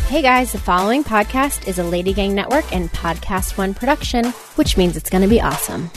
Hey guys, the following podcast is a Lady Gang Network and Podcast One production, which means it's going to be awesome.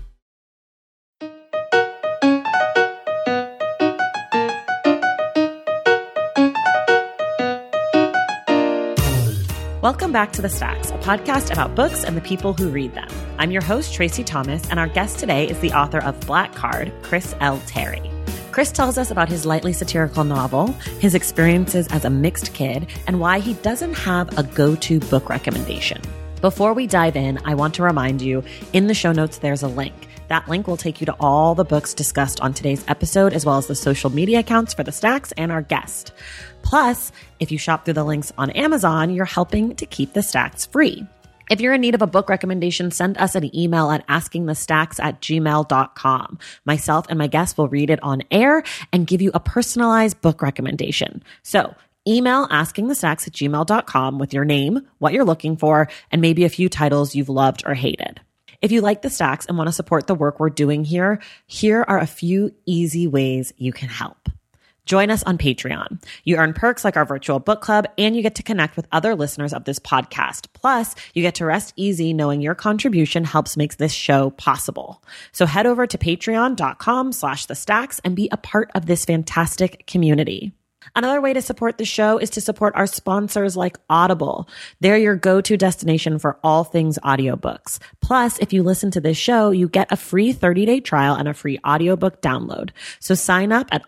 Welcome back to The Stacks, a podcast about books and the people who read them. I'm your host, Tracy Thomas, and our guest today is the author of Black Card, Chris L. Terry. Chris tells us about his lightly satirical novel, his experiences as a mixed kid, and why he doesn't have a go-to book recommendation. Before we dive in, I want to remind you, in the show notes, there's a link. That link will take you to all the books discussed on today's episode, as well as the social media accounts for The Stacks and our guest. Plus, if you shop through the links on Amazon, you're helping to keep The Stacks free. If you're in need of a book recommendation, send us an email at askingthestacks@gmail.com. Myself and my guests will read it on air and give you a personalized book recommendation. So email askingthestacks@gmail.com with your name, what you're looking for, and maybe a few titles you've loved or hated. If you like The Stacks and want to support the work we're doing here are a few easy ways you can help. Join us on Patreon. You earn perks like our virtual book club, and you get to connect with other listeners of this podcast. Plus, you get to rest easy knowing your contribution helps make this show possible. So head over to patreon.com/thestacks and be a part of this fantastic community. Another way to support the show is to support our sponsors like Audible. They're your go-to destination for all things audiobooks. Plus, if you listen to this show, you get a free 30-day trial and a free audiobook download. So sign up at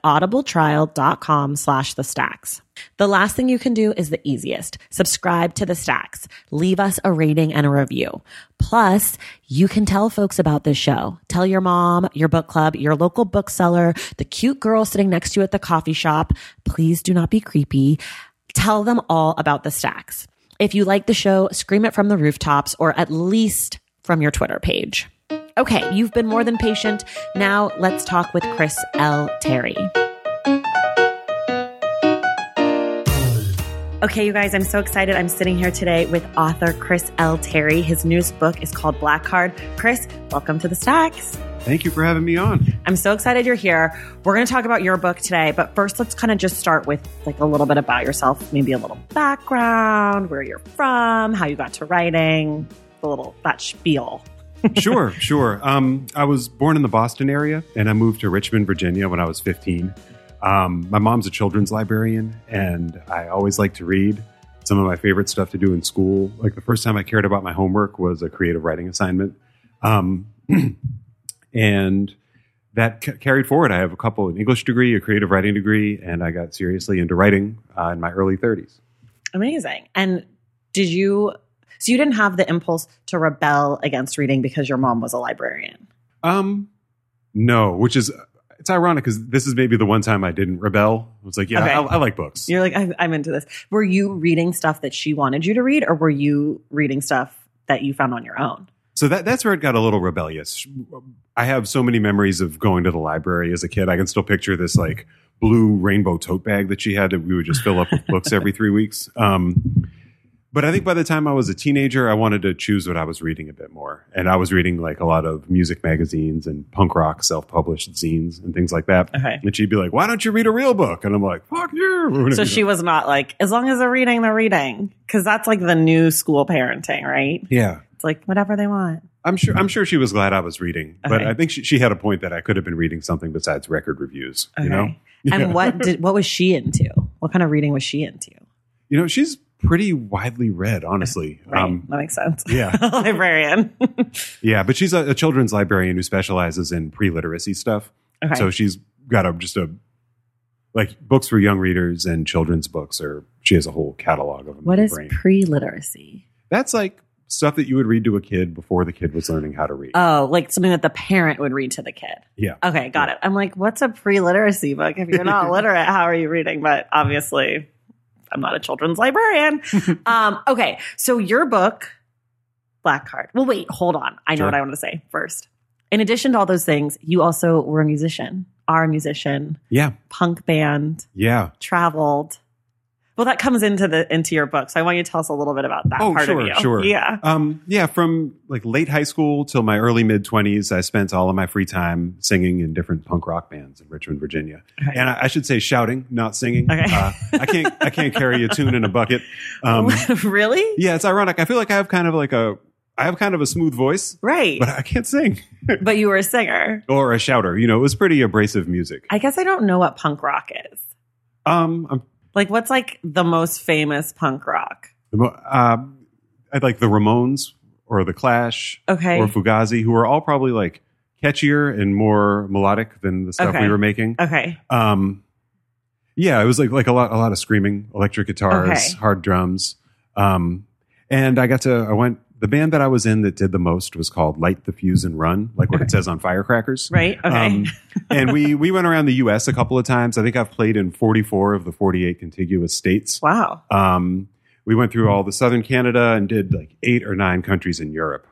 audibletrial.com/thestacks. The last thing you can do is the easiest. Subscribe to The Stacks. Leave us a rating and a review. Plus, you can tell folks about this show. Tell your mom, your book club, your local bookseller, the cute girl sitting next to you at the coffee shop. Please do not be creepy. Tell them all about The Stacks. If you like the show, scream it from the rooftops or at least from your Twitter page. Okay, you've been more than patient. Now let's talk with Chris L. Terry. Okay, you guys, I'm so excited. I'm sitting here today with author Chris L. Terry. His newest book is called Black Card. Chris, welcome to The Stacks. Thank you for having me on. I'm so excited you're here. We're going to talk about your book today, but first let's kind of just start with like a little bit about yourself, maybe a little background, where you're from, how you got to writing, that spiel. Sure. I was born in the Boston area, and I moved to Richmond, Virginia when I was 15. My mom's a children's librarian, and I always liked to read. Some of my favorite stuff to do in school, like the first time I cared about my homework was a creative writing assignment. And that carried forward. I have a couple, an English degree, a creative writing degree, and I got seriously into writing in my early 30s. Amazing. And so you didn't have the impulse to rebel against reading because your mom was a librarian? No, which is... It's ironic because this is maybe the one time I didn't rebel. I was like, yeah, okay. I like books. You're like, I'm into this. Were you reading stuff that she wanted you to read, or were you reading stuff that you found on your own? So that's where it got a little rebellious. I have so many memories of going to the library as a kid. I can still picture this like blue rainbow tote bag that she had that we would just fill up with books every 3 weeks. But I think by the time I was a teenager, I wanted to choose what I was reading a bit more. And I was reading like a lot of music magazines and punk rock self-published zines and things like that. Okay. And she'd be like, why don't you read a real book? And I'm like, fuck you. So she was not like, as long as they're reading. Because that's like the new school parenting, right? Yeah. It's like whatever they want. I'm sure she was glad I was reading. Okay. But I think she had a point that I could have been reading something besides record reviews. Okay. You know? And what was she into? What kind of reading was she into? You know, she's pretty widely read, honestly. Right. That makes sense. Yeah. Librarian. Yeah, but she's a children's librarian who specializes in pre-literacy stuff. Okay. So she's got books for young readers and children's books, or she has a whole catalog of them. What is pre-literacy? That's like stuff that you would read to a kid before the kid was learning how to read. Oh, like something that the parent would read to the kid. Yeah. Okay, got it. I'm like, what's a pre-literacy book? If you're not literate, how are you reading? But obviously... I'm not a children's librarian. Okay, so your book, Black Card. Well, wait, hold on. I know what I want to say first. In addition to all those things, you also were a musician, are a musician. Yeah. Punk band. Yeah. Traveled. Well, that comes into your book. So I want you to tell us a little bit about that part of you. Sure. Yeah. From like late high school till my early mid-20s, I spent all of my free time singing in different punk rock bands in Richmond, Virginia. Okay. And I should say shouting, not singing. Okay. I can't carry a tune in a bucket. Really? Yeah, it's ironic. I feel like I have kind of a smooth voice. Right. But I can't sing. But you were a singer. Or a shouter. It was pretty abrasive music. I guess I don't know what punk rock is. What's like the most famous punk rock? I'd like the Ramones or the Clash, okay, or Fugazi, who are all probably like catchier and more melodic than the stuff we were making. Okay. Yeah, it was like a lot of screaming, electric guitars, hard drums, and the band that I was in that did the most was called Light the Fuse and Run, like what it says on firecrackers. Right. Okay. And we went around the U.S. a couple of times. I think I've played in 44 of the 48 contiguous states. Wow. We went through all the southern Canada and did like 8 or 9 countries in Europe.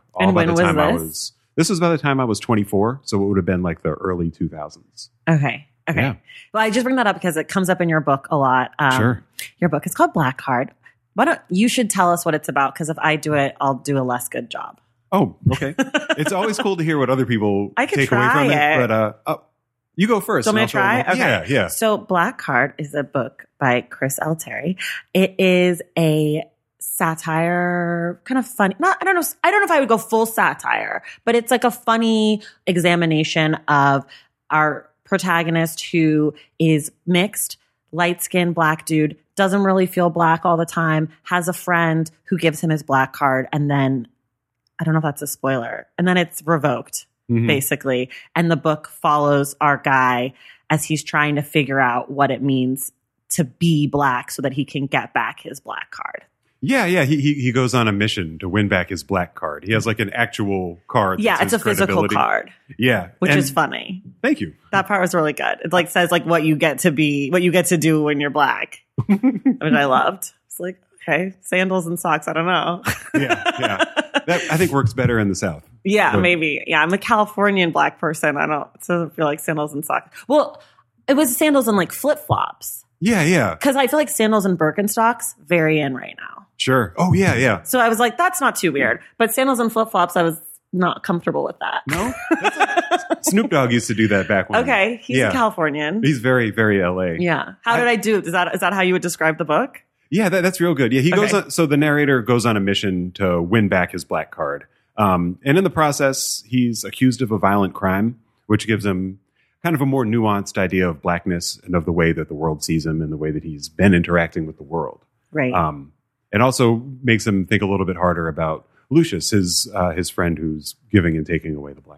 This was by the time I was 24, so it would have been like the early 2000s. Okay. Yeah. Well, I just bring that up because it comes up in your book a lot. Sure. Your book is called Black Card. You should tell us what it's about, because if I do it, I'll do a less good job. Oh, okay. It's always cool to hear what other people take away from it. But you go first. So I'm going to try? Okay. Yeah. So Black Card is a book by Chris L. Terry. It is a satire, kind of funny. I don't know if I would go full satire, but it's like a funny examination of our protagonist who is mixed, light-skinned black dude, doesn't really feel black all the time, has a friend who gives him his black card, and then, I don't know if that's a spoiler, and then it's revoked, basically. And the book follows our guy as he's trying to figure out what it means to be black so that he can get back his black card. Yeah. He goes on a mission to win back his black card. He has like an actual card. Yeah, it's a physical card. Yeah. Which is funny. Thank you. That part was really good. It like says like what you get to do when you're black, which I loved. It's like, okay, sandals and socks. I don't know. Yeah. That I think works better in the South. Yeah, maybe. Yeah, I'm a Californian black person. It doesn't feel like sandals and socks. Well, it was sandals and like flip-flops. Yeah. Because I feel like sandals and Birkenstocks very in right now. Sure. Oh, yeah. So I was like, that's not too weird. But sandals and flip-flops, I was not comfortable with that. No? Snoop Dogg used to do that back when. Okay. He's a Californian. He's very, very LA. Yeah. How did I do? Is that how you would describe the book? Yeah, that's real good. Yeah, he goes on, so the narrator goes on a mission to win back his black card. And in the process, he's accused of a violent crime, which gives him kind of a more nuanced idea of blackness and of the way that the world sees him and the way that he's been interacting with the world. Right. And also makes him think a little bit harder about Lucius, his friend who's giving and taking away the black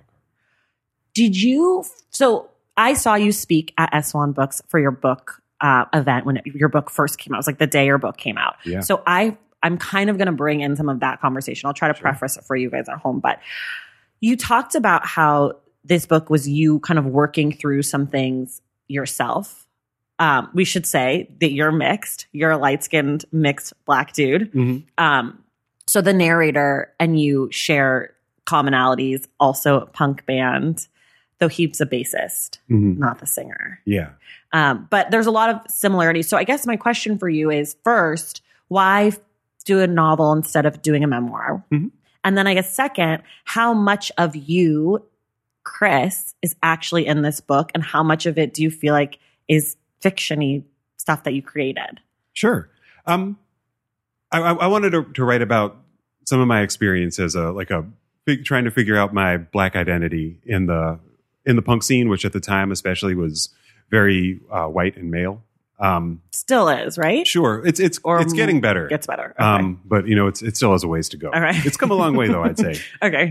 card. So I saw you speak at S1 Books for your book event when your book first came out. It was like the day your book came out. Yeah. So I'm kind of going to bring in some of that conversation. I'll try to preface it for you guys at home. But you talked about how this book was you kind of working through some things yourself. We should say that you're mixed. You're a light-skinned mixed black dude. Mm-hmm. So the narrator and you share commonalities, also a punk band, though he's a bassist, not the singer. Yeah. But there's a lot of similarities. So I guess my question for you is, first, why do a novel instead of doing a memoir? Mm-hmm. And then I guess second, how much of you, Chris, is actually in this book, and how much of it do you feel like is fiction-y stuff that you created? Sure. I wanted to write about some of my experience as trying to figure out my black identity in the punk scene, which at the time especially was very white and male. Still is, right? Sure. It's getting better. Gets better. Okay. But it still has a ways to go. All right. It's come a long way though, I'd say. Okay.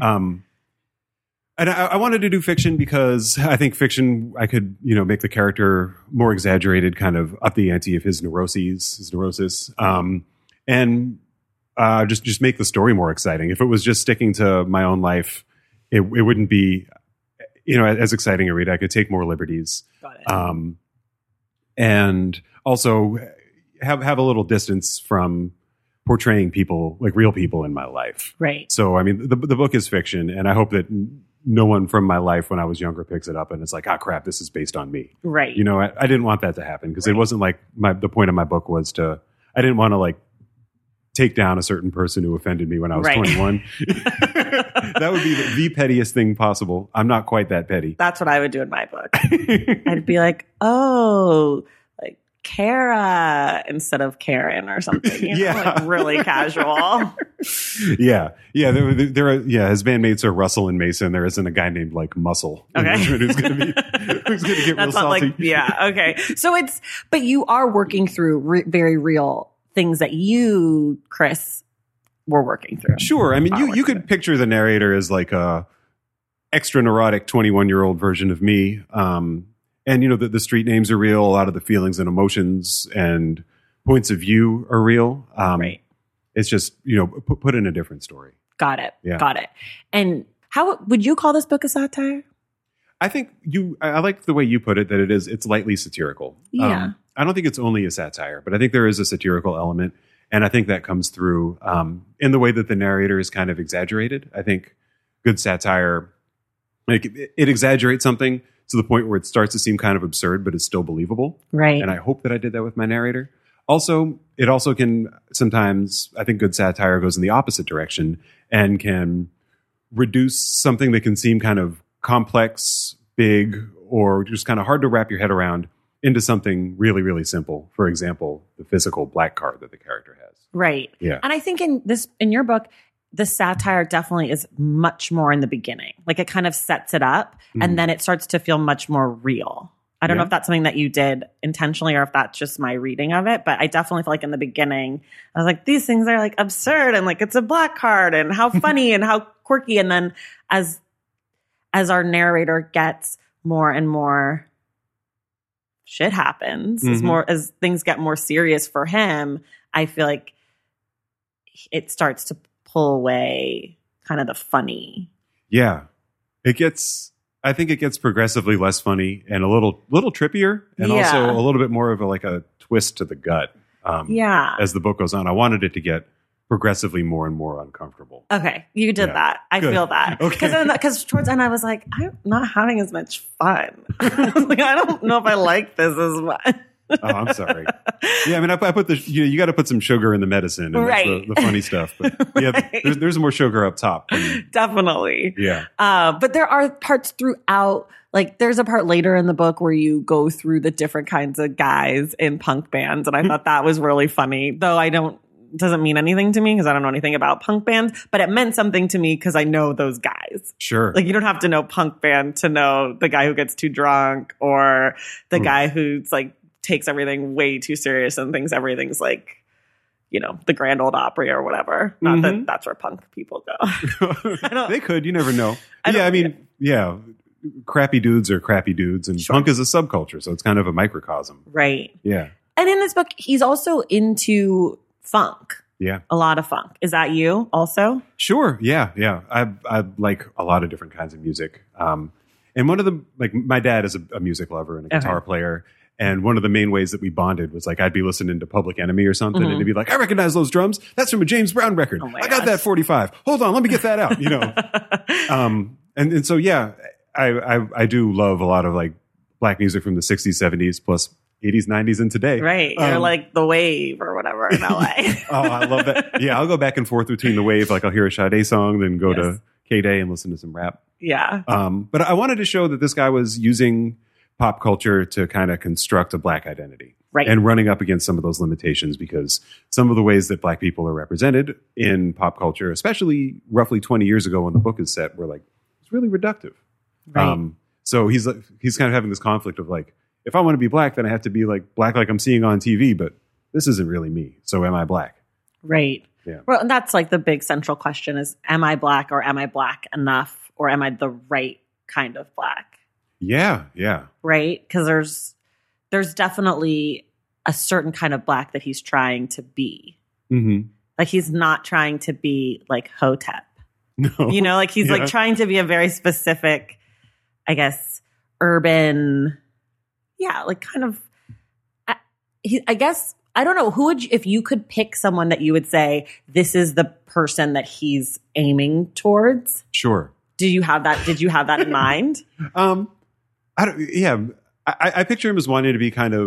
And I wanted to do fiction because I think fiction, I could, make the character more exaggerated, kind of up the ante of his neurosis, and just make the story more exciting. If it was just sticking to my own life, it wouldn't be, as exciting a read. I could take more liberties. Got it. And also have a little distance from portraying people, like real people in my life. Right. So, I mean, the book is fiction, and I hope that no one from my life when I was younger picks it up and it's like, crap, this is based on me. Right. I didn't want that to happen because it wasn't like the point of my book was to I didn't want to like take down a certain person who offended me when I was 21. That would be the pettiest thing possible. I'm not quite that petty. That's what I would do in my book. I'd be like, oh, like Kara instead of Karen or something. You know, like really casual. Yeah. There are, his bandmates are Russell and Mason. There isn't a guy named like Muscle. Okay. Who's going to get real salty. Okay. So but you are working through very real things that you, Chris, were working through. Sure. I mean, you could picture the narrator as like a extra neurotic 21-year-old version of me. And, you know, the street names are real. A lot of the feelings and emotions and points of view are real. Right. It's just, you know, put in a different story. Got it. Yeah. Got it. And how would you call this book a satire? I think I like the way you put it, that it's lightly satirical. Yeah. I don't think it's only a satire, but I think there is a satirical element. And I think that comes through in the way that the narrator is kind of exaggerated. I think good satire, like it exaggerates something to the point where it starts to seem kind of absurd, but it's still believable. Right. And I hope that I did that with my narrator. Also, it also can sometimes, I think good satire goes in the opposite direction and can reduce something that can seem kind of complex, big, or just kind of hard to wrap your head around into something really, really simple. For example, the physical black card that the character has. Right. Yeah. And I think in your book, the satire definitely is much more in the beginning. Like it kind of sets it up and then it starts to feel much more real. I don't know if that's something that you did intentionally or if that's just my reading of it, but I definitely feel like in the beginning, I was like, these things are like absurd and like it's a black card and how funny and how quirky. And then as our narrator gets more and more shit happens, as things get more serious for him, I feel like it starts to pull away kind of the funny. Yeah. I think it gets progressively less funny and a little trippier and also a little bit more of a twist to the gut. As the book goes on, I wanted it to get progressively more and more uncomfortable. Okay. You did that. I feel that. Okay. Because towards the end I was like, I'm not having as much fun. Like, I don't know if I like this as much. Oh, I'm sorry. Yeah, I mean, I put you got to put some sugar in the medicine, and that's the funny stuff. But yeah, there's more sugar up top. Definitely. Yeah. But there are parts throughout. Like, there's a part later in the book where you go through the different kinds of guys in punk bands, and I thought that was really funny. Though doesn't mean anything to me because I don't know anything about punk bands, but it meant something to me because I know those guys. Sure. Like, you don't have to know punk band to know the guy who gets too drunk or the guy who's like takes everything way too serious and thinks everything's like, you know, the Grand Ole Opry or whatever. Not that that's where punk people go. They could. You never know. Crappy dudes are crappy dudes, and punk is a subculture, so it's kind of a microcosm. Right. Yeah. And in this book, he's also into funk. Yeah. A lot of funk. Is that you also? Sure. Yeah. I like a lot of different kinds of music. And one of them, like my dad is a music lover and a guitar player. And one of the main ways that we bonded was like I'd be listening to Public Enemy or something, and he'd be like, "I recognize those drums. That's from a James Brown record. I got that 45. Hold on, let me get that out." You know. And so I do love a lot of like black music from the 60s, 70s, plus 80s, 90s, and today. Right. You're like the Wave or whatever in LA. Oh, I love that. Yeah, I'll go back and forth between the Wave. Like I'll hear a Sade song, then go to K-Day and listen to some rap. Yeah. But I wanted to show that this guy was using pop culture to kind of construct a black identity. Right. And running up against some of those limitations, because some of the ways that black people are represented in pop culture, especially roughly 20 years ago when the book is set, were like, it's really reductive. Right. So he's kind of having this conflict of like, if I want to be black, then I have to be like black like I'm seeing on TV, but this isn't really me. So am I black? Right. Yeah. Well, and that's like the big central question is, am I black or am I black enough or am I the right kind of black? Yeah. Right? Because there's definitely a certain kind of black that he's trying to be. Mm-hmm. Like he's not trying to be like Hotep. No. You know, like he's like trying to be a very specific, I guess, urban, like kind of, I guess, I don't know, who would you, if you could pick someone that you would say, this is the person that he's aiming towards? Sure. Did you have that in mind? I picture him as wanting to be kind of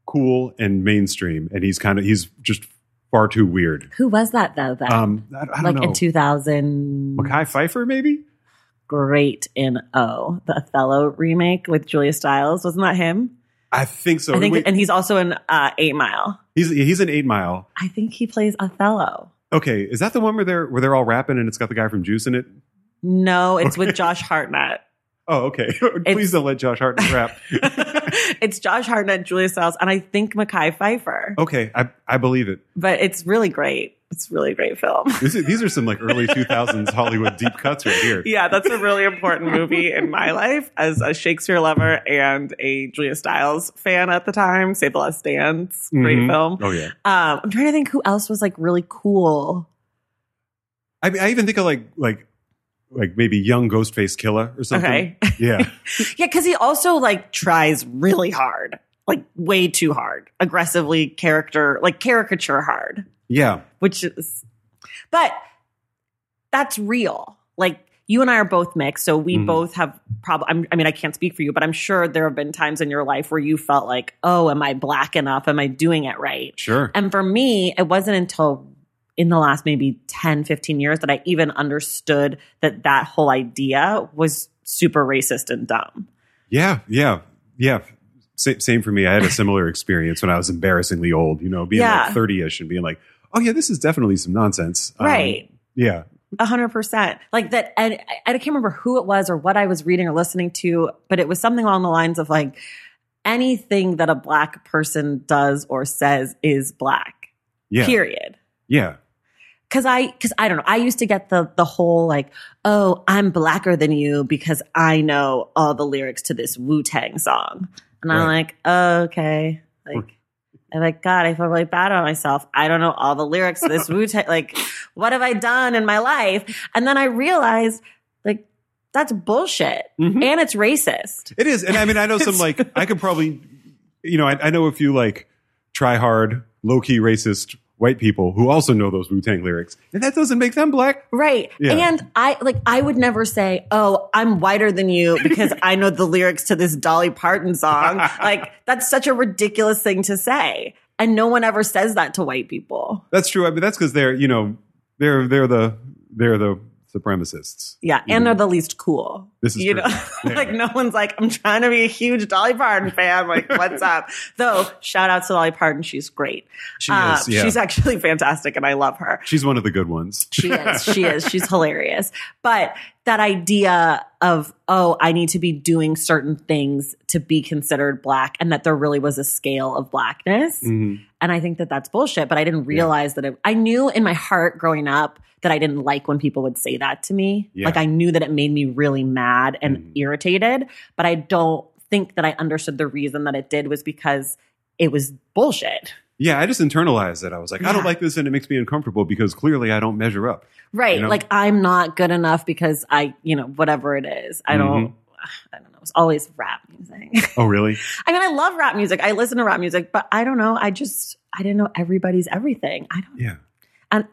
cool and mainstream, and he's just far too weird. Who was that though? I don't know. In 2000, Mekhi Phifer, maybe. Great in the Othello remake with Julia Stiles. Wasn't that him? I think so. I think, and he's also in 8 Mile. He's in 8 Mile. I think he plays Othello. Okay, is that the one where they're all rapping and it's got the guy from Juice in it? No, it's with Josh Hartnett. Oh, okay. Please don't let Josh Hartnett rap. It's Josh Hartnett, Julia Stiles, and I think Mekhi Phifer. Okay, I believe it. But it's really great. It's a really great film. These are some like early 2000s Hollywood deep cuts right here. Yeah, that's a really important movie in my life as a Shakespeare lover and a Julia Stiles fan at the time. Save the Last Dance. Great film. Oh, yeah. I'm trying to think who else was like really cool. I mean, I even think of like maybe young Ghostface Killah or something. Okay. Yeah. Yeah, because he also like tries really hard, like way too hard, aggressively caricature hard. Yeah. But that's real. Like you and I are both mixed, so we both have probably, I mean, I can't speak for you, but I'm sure there have been times in your life where you felt like, oh, am I black enough? Am I doing it right? Sure. And for me, it wasn't until in the last maybe 10, 15 years that I even understood that whole idea was super racist and dumb. Yeah. Same for me. I had a similar experience when I was embarrassingly old, being like 30-ish and being like, oh yeah, this is definitely some nonsense. Right. Yeah. 100%. Like that. And I can't remember who it was or what I was reading or listening to, but it was something along the lines of like, anything that a black person does or says is black. Yeah. Period. Yeah. Cause I don't know. I used to get the whole like, oh, I'm blacker than you because I know all the lyrics to this Wu-Tang song. And I'm like, oh, okay. I'm like, God, I feel really bad about myself. I don't know all the lyrics to this Wu-Tang. Like, what have I done in my life? And then I realized like, that's bullshit. And it's racist. It is. And I mean, I know some like, I could probably, I know a few like try hard, low key racist white people who also know those Wu-Tang lyrics. And that doesn't make them black. Right. Yeah. And I would never say, oh, I'm whiter than you because I know the lyrics to this Dolly Parton song. Like, that's such a ridiculous thing to say. And no one ever says that to white people. That's true. I mean, that's because they're the supremacists. Yeah. And they're the least cool. This is Yeah. Like no one's like, I'm trying to be a huge Dolly Parton fan. Like, what's up? Though, shout out to Dolly Parton. She's great. She is. Yeah. She's actually fantastic and I love her. She's one of the good ones. She is. She's hilarious. But that idea of, oh, I need to be doing certain things to be considered black and that there really was a scale of blackness. And I think that that's bullshit. But I didn't realize that I knew in my heart growing up that I didn't like when people would say that to me. Yeah. Like I knew that it made me really mad and irritated, but I don't think that I understood the reason that it did was because it was bullshit. Yeah, I just internalized it. I was like, I don't like this and it makes me uncomfortable because clearly I don't measure up. Right. Like I'm not good enough because I, whatever it is. I don't know. It's always rap music. Oh, really? I mean, I love rap music. I listen to rap music, but I don't know. I didn't know everybody's everything. Yeah. And,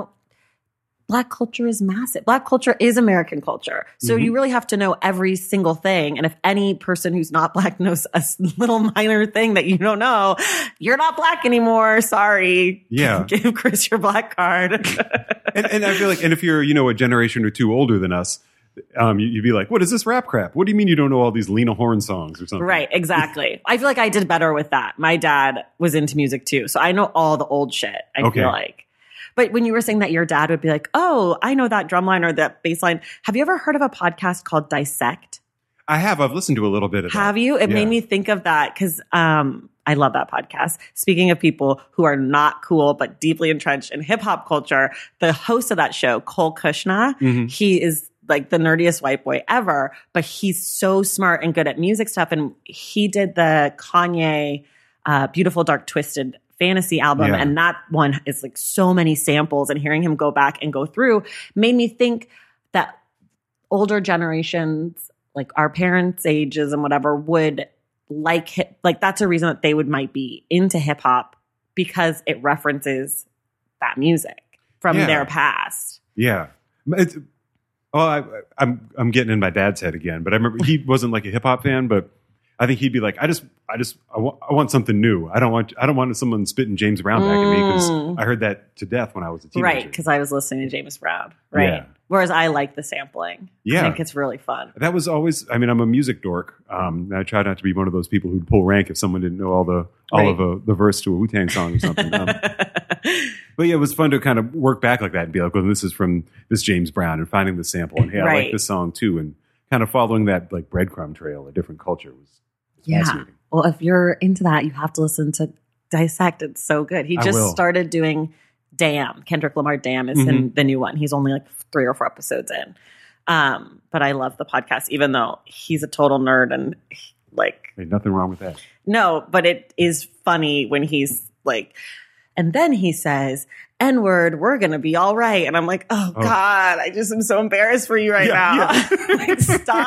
Black culture is massive. Black culture is American culture. So you really have to know every single thing. And if any person who's not black knows a little minor thing that you don't know, you're not black anymore. Sorry. Yeah. Give Chris your black card. and I feel like, and if you're, a generation or two older than us, you'd be like, what is this rap crap? What do you mean you don't know all these Lena Horne songs or something? Right. Exactly. I feel like I did better with that. My dad was into music too. So I know all the old shit, I feel like. But when you were saying that your dad would be like, oh, I know that drum line or that bass line. Have you ever heard of a podcast called Dissect? I have. I've listened to a little bit of that. Have you? It made me think of that because I love that podcast. Speaking of people who are not cool but deeply entrenched in hip hop culture, the host of that show, Cole Kushner, he is like the nerdiest white boy ever, but he's so smart and good at music stuff. And he did the Kanye Beautiful Dark Twisted fantasy album. And that one is like so many samples, and hearing him go back and go through made me think that older generations, like our parents' ages and whatever, would like that's a reason that they might be into hip hop because it references that music from their past. Yeah. I'm getting in my dad's head again, but I remember he wasn't like a hip hop fan, but I think he'd be like, I want something new. I don't want someone spitting James Brown back at me because I heard that to death when I was a teenager. Right, because I was listening to James Brown. Right. Yeah. Whereas I like the sampling. Yeah. I think it's really fun. That was always, I mean, I'm a music dork. I try not to be one of those people who'd pull rank if someone didn't know all of the verse to a Wu-Tang song or something. But yeah, it was fun to kind of work back like that and be like, well, this is from this James Brown, and finding the sample, and hey, I like this song too, and kind of following that like breadcrumb trail, a different culture was fascinating. Well, if you're into that, you have to listen to Dissect. It's so good. He just started doing Damn. Kendrick Lamar Damn is in the new one. He's only like 3 or 4 episodes in. But I love the podcast, even though he's a total nerd and like... Ain't nothing wrong with that. No, but it is funny when he's like... And then he says, N-word, we're going to be all right. And I'm like, oh, God, I just am so embarrassed for you right now. Yeah. Like,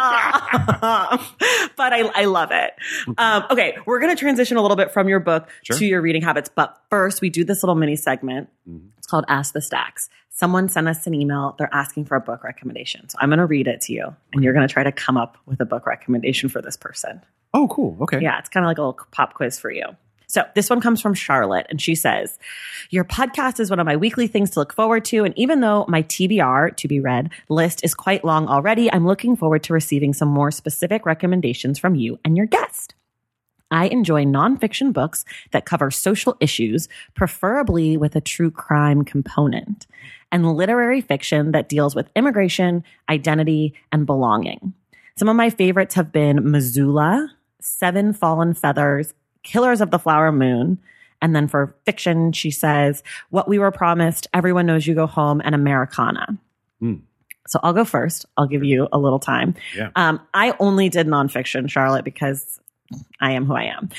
stop. But I love it. Okay, we're going to transition a little bit from your book to your reading habits. But first, we do this little mini segment. It's called Ask the Stacks. Someone sent us an email. They're asking for a book recommendation. So I'm going to read it to you. And you're going to try to come up with a book recommendation for this person. Oh, cool. Okay. Yeah, it's kind of like a little pop quiz for you. So this one comes from Charlotte, and she says, your podcast is one of my weekly things to look forward to. And even though my TBR, to be read, list is quite long already, I'm looking forward to receiving some more specific recommendations from you and your guest. I enjoy nonfiction books that cover social issues, preferably with a true crime component, and literary fiction that deals with immigration, identity, and belonging. Some of my favorites have been Missoula, Seven Fallen Feathers, Killers of the Flower Moon. And then for fiction, she says, What We Were Promised, Everyone Knows You Go Home, and Americana. So I'll go first. I'll give you a little time. Yeah. I only did nonfiction, Charlotte, because I am who I am.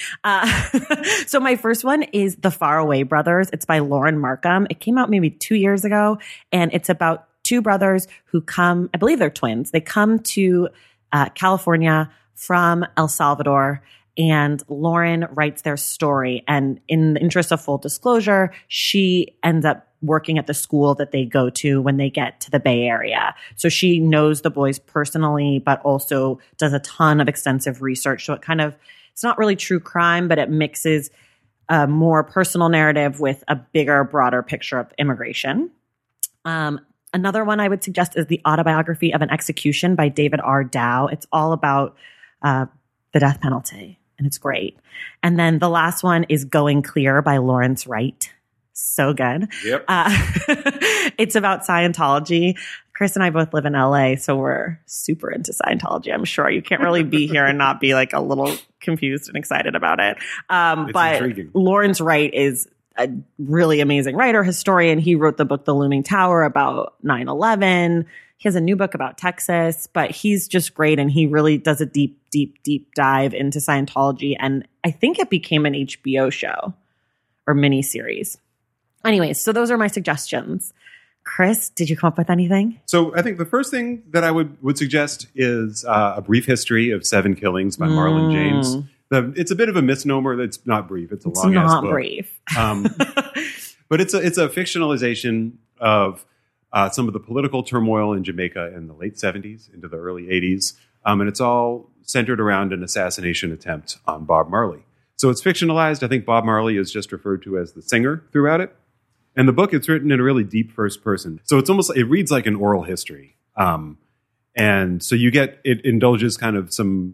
So my first one is The Faraway Brothers. It's by Lauren Markham. It came out maybe 2 years ago, and it's about 2 brothers who come, I believe they're twins. They come to California from El Salvador, and Lauren writes their story. And in the interest of full disclosure, she ends up working at the school that they go to when they get to the Bay Area. So she knows the boys personally, but also does a ton of extensive research. So it's not really true crime, but it mixes a more personal narrative with a bigger, broader picture of immigration. Another one I would suggest is The Autobiography of an Execution by David R. Dow. It's all about the death penalty. And it's great. And then the last one is Going Clear by Lawrence Wright. So good. Yep. It's about Scientology. Chris and I both live in LA, so we're super into Scientology. I'm sure you can't really be here and not be like a little confused and excited about it. But intriguing. Lawrence Wright is a really amazing writer, historian. He wrote the book, The Looming Tower, about 9/11. He has a new book about Texas, but he's just great. And he really does a deep, deep, deep dive into Scientology. And I think it became an HBO show or miniseries. Anyways, so those are my suggestions. Chris, did you come up with anything? So I think the first thing that I would suggest is A Brief History of 7 Killings by Marlon James. It's a bit of a misnomer. It's not brief. It's a long-ass book. Brief. But it's a fictionalization of some of the political turmoil in Jamaica in the late 70s into the early 80s. And it's all centered around an assassination attempt on Bob Marley. So it's fictionalized. I think Bob Marley is just referred to as the singer throughout it. And the book, it's written in a really deep first person. So it's almost, it reads like an oral history. And so it indulges kind of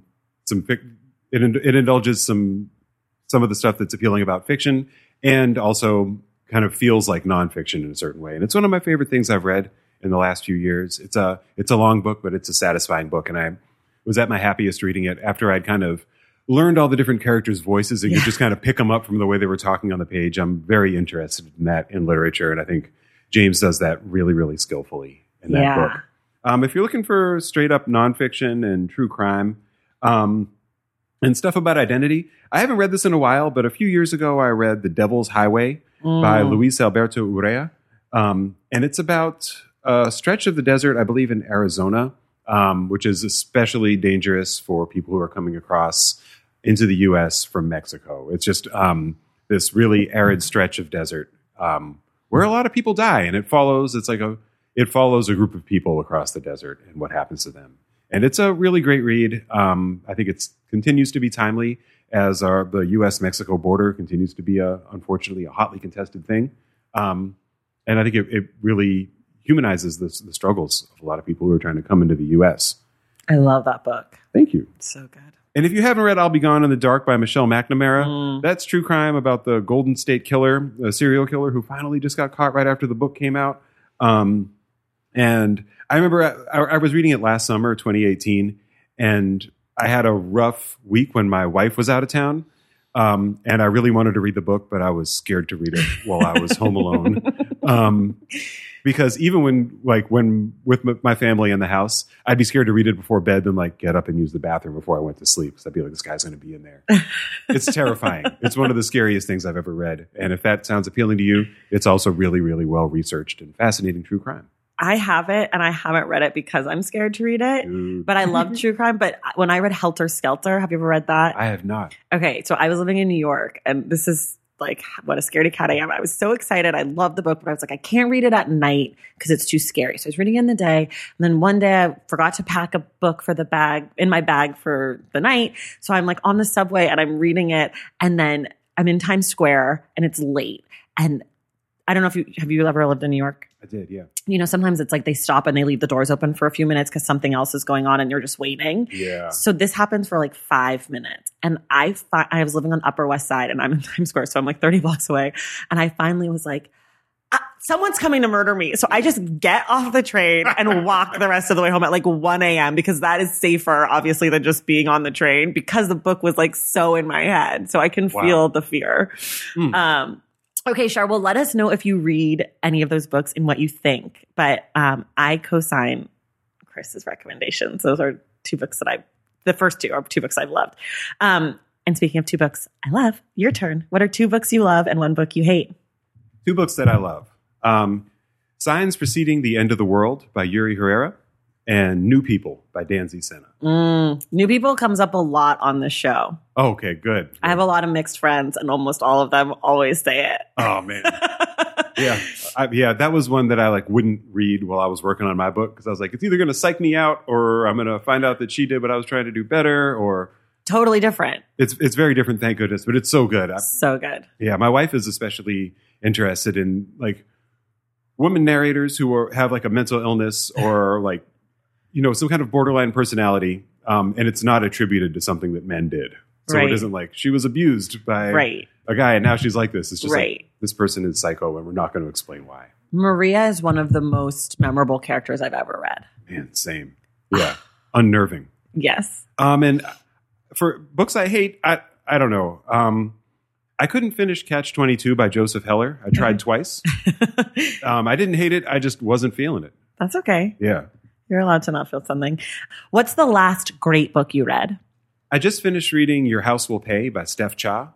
it indulges some of the stuff that's appealing about fiction, and also kind of feels like nonfiction in a certain way. And it's one of my favorite things I've read in the last few years. It's a long book, but it's a satisfying book. And I was at my happiest reading it after I'd kind of learned all the different characters' voices, and you just kind of pick them up from the way they were talking on the page. I'm very interested in that in literature. And I think James does that really, really skillfully in that book. If you're looking for straight up nonfiction and true crime, and stuff about identity, I haven't read this in a while, but a few years ago, I read The Devil's Highway by Luis Alberto Urrea. And it's about a stretch of the desert, I believe, in Arizona, which is especially dangerous for people who are coming across into the U.S. from Mexico. It's just this really arid stretch of desert where a lot of people die. And it follows a group of people across the desert and what happens to them. And it's a really great read. I think it continues to be timely as the U.S.-Mexico border continues to be, unfortunately, a hotly contested thing. And I think it really humanizes the struggles of a lot of people who are trying to come into the U.S. I love that book. Thank you. It's so good. And if you haven't read I'll Be Gone in the Dark by Michelle McNamara, that's true crime about the Golden State Killer, a serial killer who finally just got caught right after the book came out. And I remember I was reading it last summer, 2018, and I had a rough week when my wife was out of town. And I really wanted to read the book, but I was scared to read it while I was home alone. Because even when with my family in the house, I'd be scared to read it before bed, then get up and use the bathroom before I went to sleep. Because I'd be like, this guy's going to be in there. It's terrifying. It's one of the scariest things I've ever read. And if that sounds appealing to you, it's also really, really well researched and fascinating true crime. I have it, and I haven't read it because I'm scared to read it. Dude. But I love true crime. But when I read Helter Skelter, have you ever read that? I have not. Okay, so I was living in New York, and this is what a scaredy cat I am. I was so excited. I loved the book, but I was like, I can't read it at night because it's too scary. So I was reading it in the day. And then one day I forgot to pack a book for in my bag for the night. So I'm on the subway and I'm reading it. And then I'm in Times Square and it's late. And I don't know if have you ever lived in New York? I did, yeah. Sometimes it's they stop and they leave the doors open for a few minutes because something else is going on and you're just waiting. Yeah. So this happens for 5 minutes. And I was living on Upper West Side and I'm in Times Square. So I'm 30 blocks away. And I finally was someone's coming to murder me. So I just get off the train and walk the rest of the way home at 1 a.m. because that is safer, obviously, than just being on the train because the book was so in my head. So I can feel the fear. Okay, Shar, well, let us know if you read any of those books and what you think. But I co-sign Chris's recommendations. Those are two books the first two are two books I've loved. And speaking of two books I love, your turn. What are two books you love and one book you hate? Two books that I love. Signs Preceding the End of the World by Yuri Herrera and New People by Dan Z. Senna. New People comes up a lot on the show. Oh, okay, good. I have a lot of mixed friends, and almost all of them always say it. Oh, man. Yeah. That was one that I wouldn't read while I was working on my book because I was it's either going to psych me out or I'm going to find out that she did what I was trying to do better or... Totally different. It's very different, thank goodness, but it's so good. So good. Yeah, my wife is especially interested in women narrators who have a mental illness or some kind of borderline personality, and it's not attributed to something that men did. So It isn't she was abused by a guy and now she's like this. It's just this person is psycho and we're not going to explain why. Maria is one of the most memorable characters I've ever read. Man, same. Yeah. Unnerving. Yes. And for books I hate, I don't know. I couldn't finish Catch-22 by Joseph Heller. I tried twice. I didn't hate it. I just wasn't feeling it. That's okay. Yeah. You're allowed to not feel something. What's the last great book you read? I just finished reading Your House Will Pay by Steph Cha.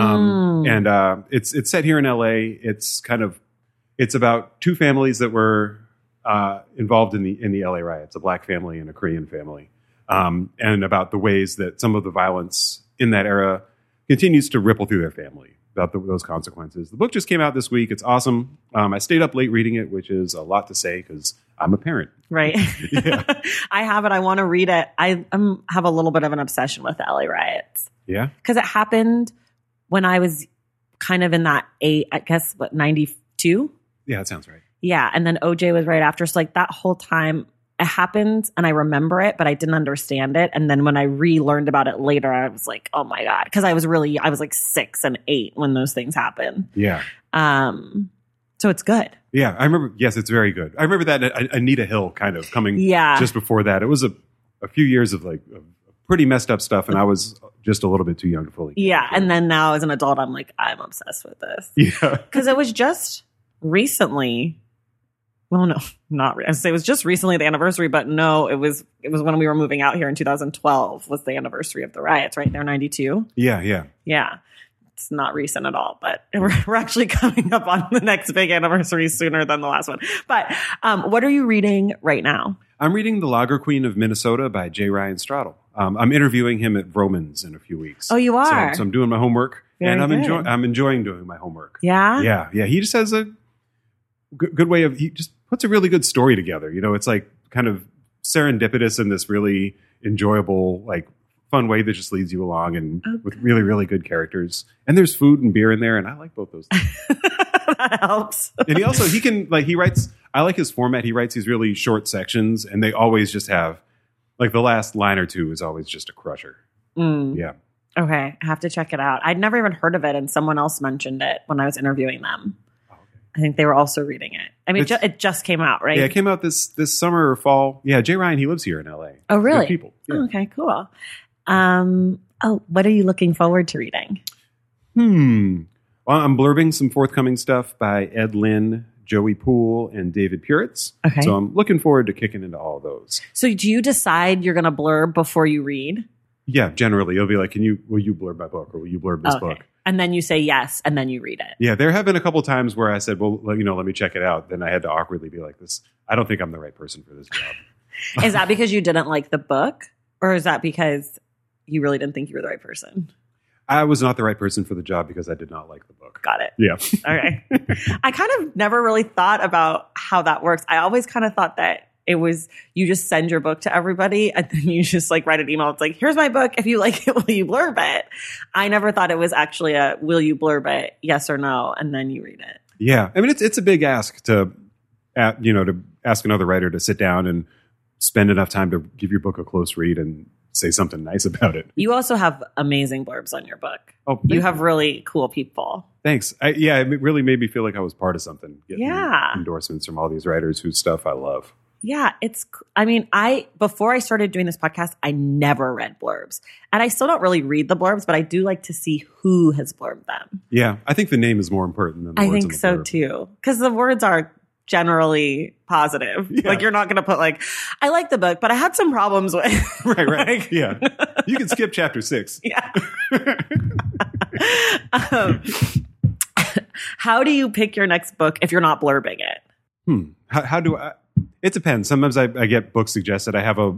And it's set here in LA. It's about two families that were involved in the LA riots, a black family and a Korean family. And about the ways that some of the violence in that era continues to ripple through their family, about those consequences. The book just came out this week. It's awesome. I stayed up late reading it, which is a lot to say because I'm a parent. Right. Yeah. I have it. I want to read it. I have a little bit of an obsession with the LA riots. Yeah. Because it happened when I was kind of in that 92? Yeah, that sounds right. Yeah. And then OJ was right after. So that whole time it happened and I remember it, but I didn't understand it. And then when I relearned about it later, I was like, oh my God. Because I was 6 and 8 when those things happened. Yeah. So it's good. Yeah, I remember. Yes, it's very good. I remember that Anita Hill kind of coming just before that. It was a few years of pretty messed up stuff, and I was just a little bit too young to fully. Yeah, and then now as an adult, I'm I'm obsessed with this. Yeah. Because it was just recently. Well, no, not. I say it was just recently the anniversary, but no, it was when we were moving out here in 2012 was the anniversary of the riots, right? They're 92. Yeah. It's not recent at all, but we're actually coming up on the next big anniversary sooner than the last one. But what are you reading right now? I'm reading The Lager Queen of Minnesota by J. Ryan Strattle. I'm interviewing him at Vroman's in a few weeks. Oh, you are? So I'm doing my homework, Very and good. I'm enjoying doing my homework. Yeah? Yeah. He just has a good way of, he just puts a really good story together. It's kind of serendipitous in this really enjoyable, like fun way that just leads you along, and with really, really good characters. And there's food and beer in there, and I like both those things. That helps. And he writes, I like his format. He writes these really short sections, and they always just have, like, the last line or two is always just a crusher. Yeah. Okay, I have to check it out. I'd never even heard of it, and someone else mentioned it when I was interviewing them. Oh, okay. I think they were also reading it. I mean, it just came out, right? Yeah, it came out this summer or fall. Yeah, Jay Ryan, he lives here in L.A. Oh, really? Good people. Yeah. Oh, okay, cool. What are you looking forward to reading? Well, I'm blurbing some forthcoming stuff by Ed Lin, Joey Poole, and David Puritz. Okay. So I'm looking forward to kicking into all of those. So do you decide you're going to blurb before you read? Yeah, generally. It'll be like, will you blurb my book, or will you blurb this book? And then you say yes, and then you read it. Yeah, there have been a couple times where I said, well, let me check it out. Then I had to awkwardly be like, I don't think I'm the right person for this job. Is that because you didn't like the book? Or is that because you really didn't think you were the right person? I was not the right person for the job because I did not like the book. Got it. Yeah. Okay. I kind of never really thought about how that works. I always kind of thought that it was you just send your book to everybody and then you just like write an email. It's like, here's my book. If you like it, will you blurb it? I never thought it was actually will you blurb it? Yes or no? And then you read it. Yeah. I mean, it's a big ask to ask another writer to sit down and spend enough time to give your book a close read and say something nice about it. You also have amazing blurbs on your book. Oh, you have really cool people. Thanks. It really made me feel like I was part of something. Getting endorsements from all these writers whose stuff I love. Yeah, before I started doing this podcast, I never read blurbs. And I still don't really read the blurbs, but I do like to see who has blurbed them. Yeah, I think the name is more important than the words. I think so too. Because the words are generally positive. Yeah. Like you're not going to put like, I like the book, but I had some problems with. Right. Like, yeah. You can skip chapter 6. Yeah. How do you pick your next book if you're not blurbing it? How do I? It depends. Sometimes I get books suggested. I have a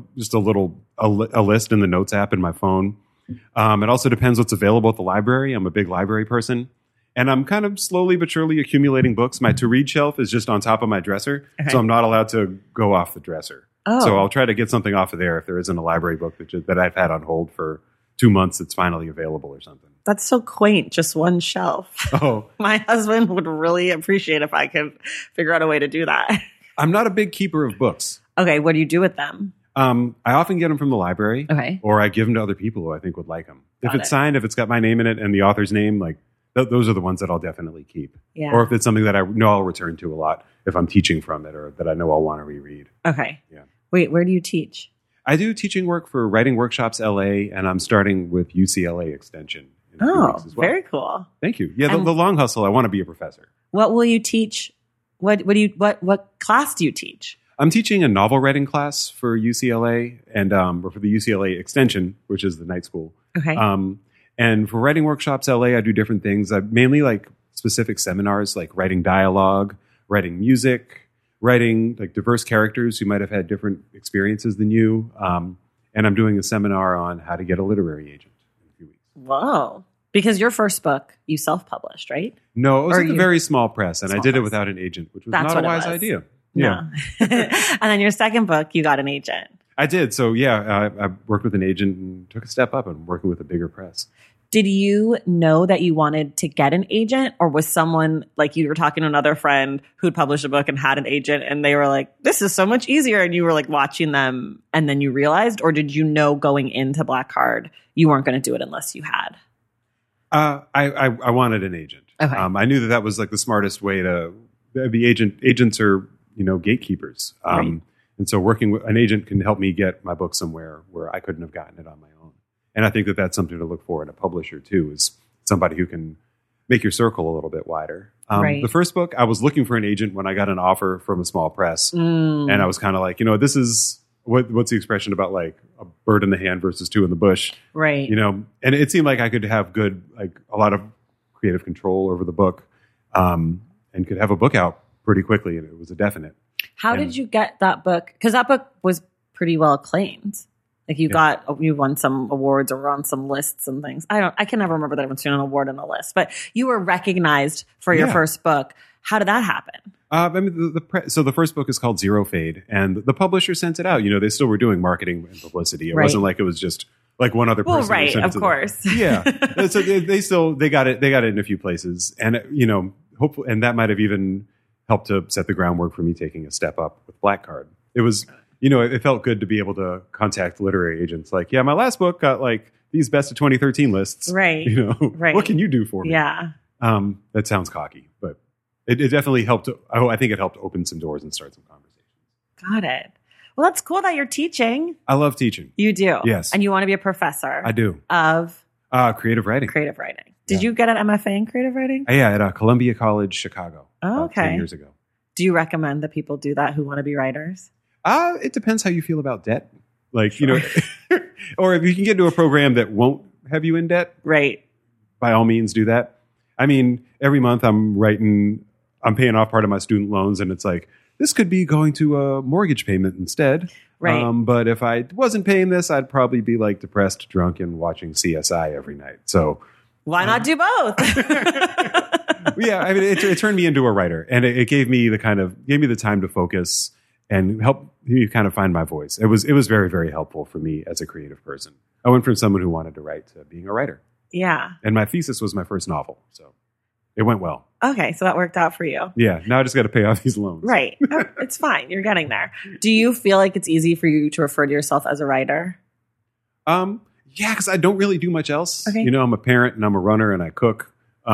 list in the Notes app in my phone. It also depends what's available at the library. I'm a big library person. And I'm kind of slowly but surely accumulating books. My to-read shelf is just on top of my dresser, so I'm not allowed to go off the dresser. Oh. So I'll try to get something off of there if there isn't a library book that I've had on hold for 2 months that's finally available or something. That's so quaint, just one shelf. Oh. My husband would really appreciate if I could figure out a way to do that. I'm not a big keeper of books. Okay, what do you do with them? I often get them from the library, okay, or I give them to other people who I think would like them. If it's signed, if it's got my name in it and the author's name, like those are the ones that I'll definitely keep. Yeah. Or if it's something that I know I'll return to a lot if I'm teaching from it or that I know I'll want to reread. Okay. Yeah. Wait, where do you teach? I do teaching work for Writing Workshops LA, and I'm starting with UCLA Extension in a few weeks as well. Very cool. Thank you. Yeah, the long hustle. I want to be a professor. What will you teach? What class do you teach? I'm teaching a novel writing class for UCLA and or for the UCLA Extension, which is the night school. Okay. And for Writing Workshops LA, I do different things. I mainly like specific seminars, like writing dialogue, writing music, writing like diverse characters who might have had different experiences than you. And I'm doing a seminar on how to get a literary agent in a few weeks. Whoa. Because your first book, you self-published, right? No, it was like a very small press, and I did it without an agent, which was not a wise idea. No. Yeah. And then your second book, you got an agent. I did. So, yeah, I worked with an agent and took a step up and working with a bigger press. Did you know that you wanted to get an agent, or was someone like you were talking to another friend who'd published a book and had an agent and they were like, this is so much easier, and you were like watching them and then you realized, or did you know going into Black Card you weren't going to do it unless you had? I wanted an agent. Okay. I knew that was like the smartest way to be agents are, gatekeepers. Right. And so working with an agent can help me get my book somewhere where I couldn't have gotten it on my own. And I think that that's something to look for in a publisher too, is somebody who can make your circle a little bit wider. Right. The first book, I was looking for an agent when I got an offer from a small press. And I was kind of like, this is what's the expression about like a bird in the hand versus two in the bush. Right. And it seemed like I could have a lot of creative control over the book, and could have a book out pretty quickly. And it was a definite. How did you get that book? Because that book was pretty well acclaimed. Like you won some awards or were on some lists and things. I can never remember the difference between an award and a list, but you were recognized for your first book. How did that happen? I mean, so the first book is called Zero Fade, and the publisher sent it out. You know, they still were doing marketing and publicity. It wasn't like it was just like one other person. Well, right, of course. Yeah. So they got it in a few places, and you know, hopefully, and that might have even helped to set the groundwork for me taking a step up with Black Card. It was, you know, it felt good to be able to contact literary agents. Like, yeah, my last book got like these best of 2013 lists. Right. You know, right. What can you do for me? Yeah. That sounds cocky, but it definitely helped. I think it helped open some doors and start some conversations. Got it. Well, that's cool that you're teaching. I love teaching. You do? Yes. And you want to be a professor? I do. Of? Creative writing. Creative writing. Did you get an MFA in creative writing? Yeah, at Columbia College, Chicago. Oh, okay. 10 years ago. Do you recommend that people do that who want to be writers? It depends how you feel about debt. Like, you know, or if you can get into a program that won't have you in debt. Right. By all means, do that. I mean, every month I'm paying off part of my student loans, and it's like, this could be going to a mortgage payment instead. Right. But if I wasn't paying this, I'd probably be like depressed, drunk, and watching CSI every night. So why not do both? Yeah, I mean, it turned me into a writer, and it gave me the time to focus and help me kind of find my voice. It was very, very helpful for me as a creative person. I went from someone who wanted to write to being a writer. Yeah. And my thesis was my first novel, so it went well. Okay, so that worked out for you. Yeah, now I just got to pay off these loans. Right. It's fine. You're getting there. Do you feel like it's easy for you to refer to yourself as a writer? Yeah, because I don't really do much else. Okay. You know, I'm a parent and I'm a runner and I cook.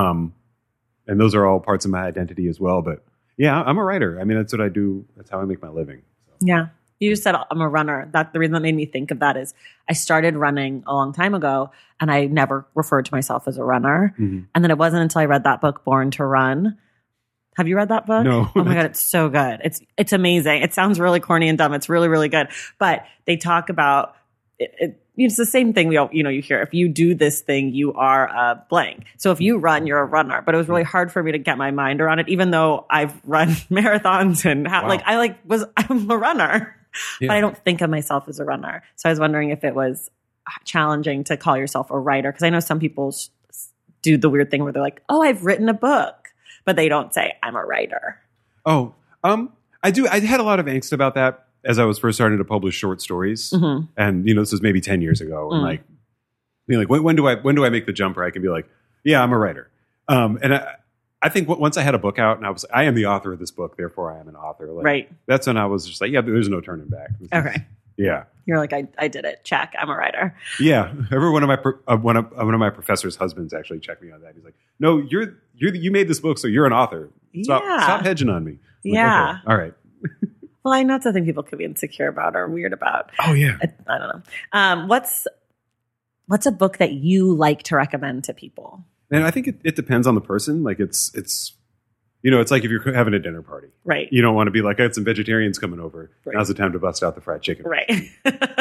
And those are all parts of my identity as well. But yeah, I'm a writer. I mean, that's what I do. That's how I make my living. So. Yeah. You just said I'm a runner. The reason that made me think of that is I started running a long time ago and I never referred to myself as a runner. Mm-hmm. And then it wasn't until I read that book, Born to Run. Have you read that book? No. Oh my God, it's so good. It's amazing. It sounds really corny and dumb. It's really, really good. But they talk about it's the same thing you hear. If you do this thing, you are a blank. So if you run, you're a runner. But it was really hard for me to get my mind around it, even though I've run marathons and I'm a runner. Yeah. But I don't think of myself as a runner. So I was wondering if it was challenging to call yourself a writer. Because I know some people do the weird thing where they're like, oh, I've written a book. But they don't say, I'm a writer. Oh, I do. I had a lot of angst about that as I was first starting to publish short stories. Mm-hmm. And, this was maybe 10 years ago. And when do I make the jump where I can be like, yeah, I'm a writer. And I think once I had a book out and I am the author of this book, therefore I am an author. Like, right. That's when I was just like, yeah, there's no turning back. Okay. Yeah. You're like, I did it. Check. I'm a writer. Yeah. Every one of my professor's husbands actually checked me on that. He's like, no, you made this book, so you're an author. Stop hedging on me. I'm yeah. Like, okay, all right. Well, I know it's something people could be insecure about or weird about. Oh yeah. I don't know. What's a book that you like to recommend to people? And I think it depends on the person. Like it's it's like if you're having a dinner party. Right. You don't want to be like, I had some vegetarians coming over. Right. Now's the time to bust out the fried chicken. Right.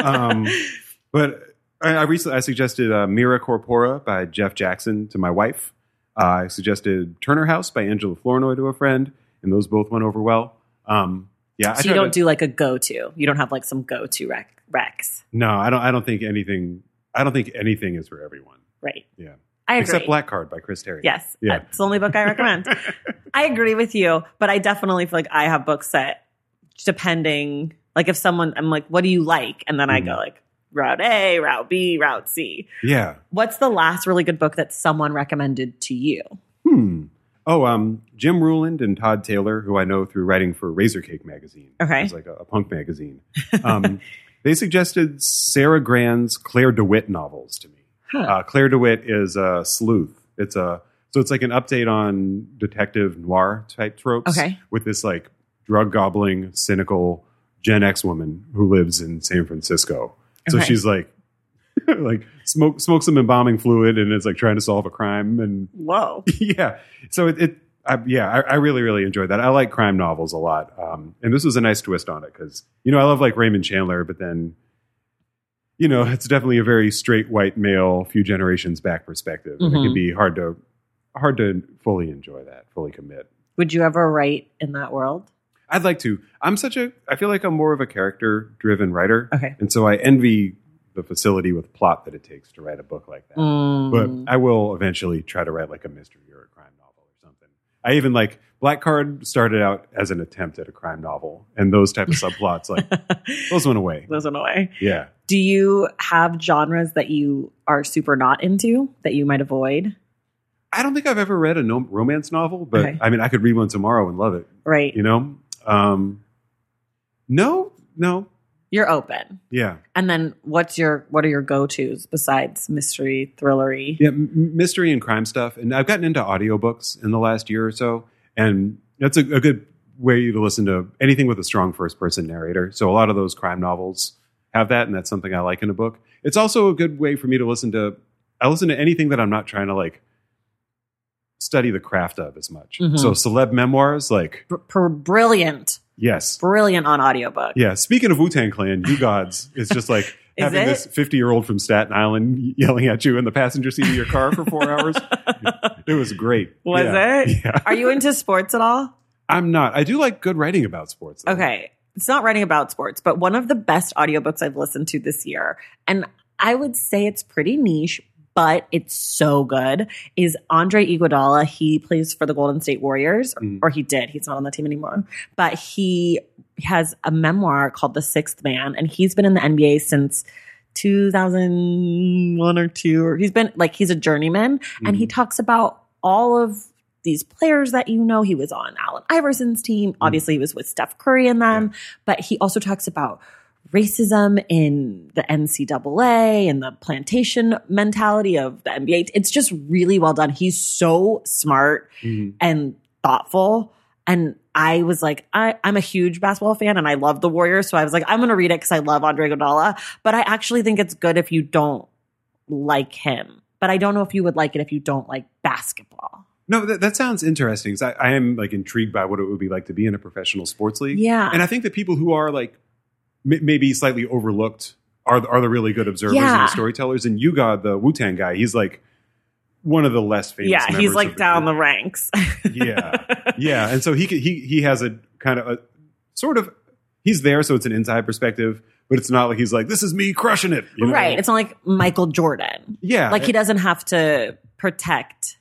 But I suggested Mira Corpora by Jeff Jackson to my wife. I suggested Turner House by Angela Flournoy to a friend, and those both went over well. Yeah. So you don't do like a go-to. You don't have like some go-to recs. No, I don't think anything is for everyone. Right. Yeah. I agree. Except Black Card by Chris Terry. Yes. Yeah. That's the only book I recommend. I agree with you, but I definitely feel like I have books that depending, like if someone, I'm like, what do you like? And then I go like route A, route B, route C. Yeah. What's the last really good book that someone recommended to you? Jim Ruland and Todd Taylor, who I know through writing for Razor Cake magazine. Okay. It's like a punk magazine. They suggested Sarah Grand's Claire DeWitt novels to me. Huh. Claire DeWitt is a sleuth. It's like an update on detective noir type tropes. Okay. With this like drug gobbling, cynical Gen X woman who lives in San Francisco. So she's like smokes some embalming fluid and is like trying to solve a crime. And whoa. Yeah. So I really, really enjoyed that. I like crime novels a lot. And this was a nice twist on it because, I love like Raymond Chandler, but then, it's definitely a very straight white male, few generations back perspective. Mm-hmm. It can be hard to fully enjoy that, fully commit. Would you ever write in that world? I'd like to. I feel like I'm more of a character driven writer. Okay. And so I envy the facility with plot that it takes to write a book like that. But I will eventually try to write like a mystery or a crime novel or something. I even like Black Card started out as an attempt at a crime novel, and those type of subplots, like those went away. Those went away. Yeah. Do you have genres that you are super not into that you might avoid? I don't think I've ever read a romance novel, but Okay. I mean, I could read one tomorrow and love it. Right. You know? No. You're open. Yeah. And then what are your go-tos besides mystery, thrillery? Yeah, mystery and crime stuff. And I've gotten into audiobooks in the last year or so. And that's a good way to listen to anything with a strong first-person narrator. So a lot of those crime novels have that, and that's something I like in a book. It's also a good way for me to listen to anything that I'm not trying to, like, study the craft of as much. Mm-hmm. So celeb memoirs, like... Brilliant. Yes. Brilliant on audiobook. Yeah. Speaking of Wu-Tang Clan, You Gods is just like having this 50-year-old from Staten Island yelling at you in the passenger seat of your car for 4 hours. It was great. Was it? Yeah. Are you into sports at all? I'm not. I do like good writing about sports, though. Okay. It's not writing about sports, but one of the best audiobooks I've listened to this year, and I would say it's pretty niche, but it's so good, is Andre Iguodala. He plays for the Golden State Warriors, or he did. He's not on the team anymore. But he has a memoir called The Sixth Man, and he's been in the NBA since 2001 or 2. Or he's a journeyman, and he talks about all of these players that you know. He was on Allen Iverson's team. Obviously, he was with Steph Curry and them. But he also talks about racism in the NCAA and the plantation mentality of the NBA. It's just really well done. He's so smart and thoughtful. And I was like, I'm a huge basketball fan and I love the Warriors. So I was like, I'm going to read it because I love Andre Iguodala. But I actually think it's good if you don't like him. But I don't know if you would like it if you don't like basketball. No, that sounds interesting. 'Cause I am like intrigued by what it would be like to be in a professional sports league. Yeah. And I think that people who are like maybe slightly overlooked are the really good observers and the storytellers. And Ugod, the Wu-Tang guy, he's like one of the less famous. Yeah, he's members like of down group. the ranks. Yeah. And so he has a kind of a sort of, he's there, so it's an inside perspective, but it's not like he's like, this is me crushing it. You know? Right. It's not like Michael Jordan. Yeah. Like he doesn't have to protect